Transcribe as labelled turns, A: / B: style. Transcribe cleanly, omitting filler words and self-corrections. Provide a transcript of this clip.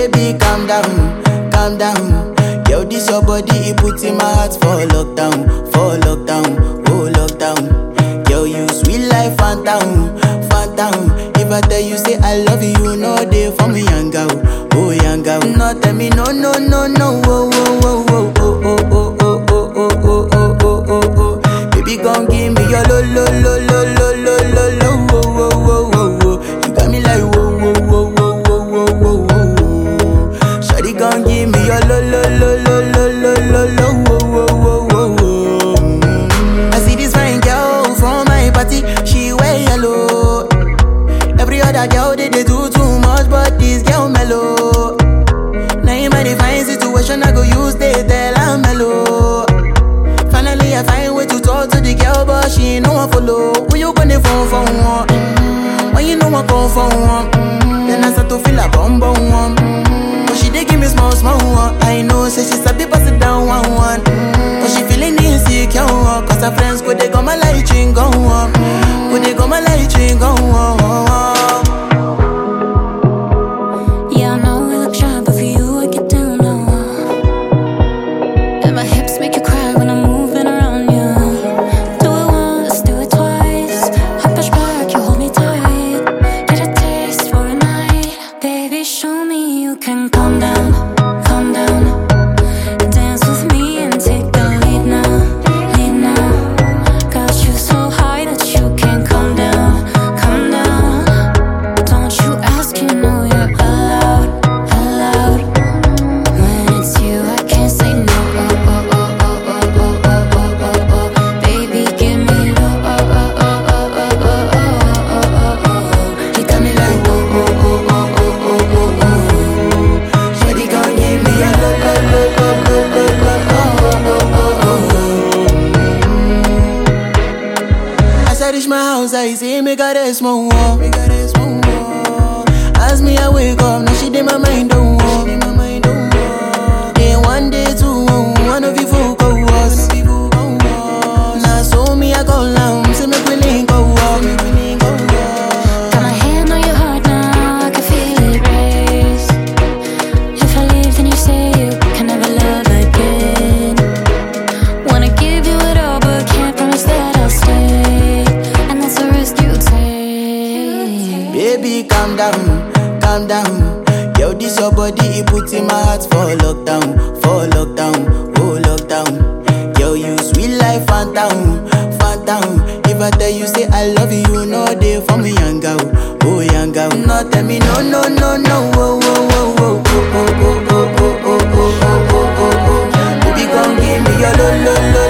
A: Baby, calm down. Yo, this your body, it puts in my heart for lockdown, oh lockdown. Yo, you sweet life, phantom. If I tell you say I love you, you know they for me, young girl, oh young girl. No, tell me no, oh, oh, oh, oh, oh, oh, oh, oh, oh, oh, oh, oh, oh, oh. Baby, gon' give me your lo, lo, lo, lo, lo, lo, lo, lo, oh, oh, oh, oh, oh. You got me like whoa, whoa, whoa, whoa, whoa, whoa, whoa, whoa. Shawty gon' give me your lo, lo, lo, lo, lo, lo, lo, lo, oh, oh, oh, oh, oh. I see this fine girl from my party, she wear yellow. Every other girl they do too much, but this girl mellow. Now in my divine situation, I go use they tell I'm mellow. Finally, I find way to talk to the girl, but she ain't no one follow. Who you gonna phone for one? When you know I come for one, then I start to feel a bum one. But she dey give me small one. I know, say she sabi pass it down one. But she feeling insecure, cause her friends go they go my light ring go on. Go they go my light ring go on. I say make her rest more. As me I wake up, now she did my mind don't walk. Day one, day two, one of you folk go us. Now so me I call now, say make we link go walk.
B: Got my hand on your heart now, I can feel it race. If I leave then you say you can never love again. Wanna give you it all but can't promise that I'll stay.
A: Baby, calm down. Yo, this your body, it puts in my heart for lockdown, oh lockdown. Yo, you sweet life, phantom. If I tell you say I love you, you know they for me, young girl, oh young girl. No, tell me no, oh, oh, oh, oh, oh, oh, oh, oh, oh, oh, oh, oh, oh, oh. Baby, come give me your lo, lo, lo.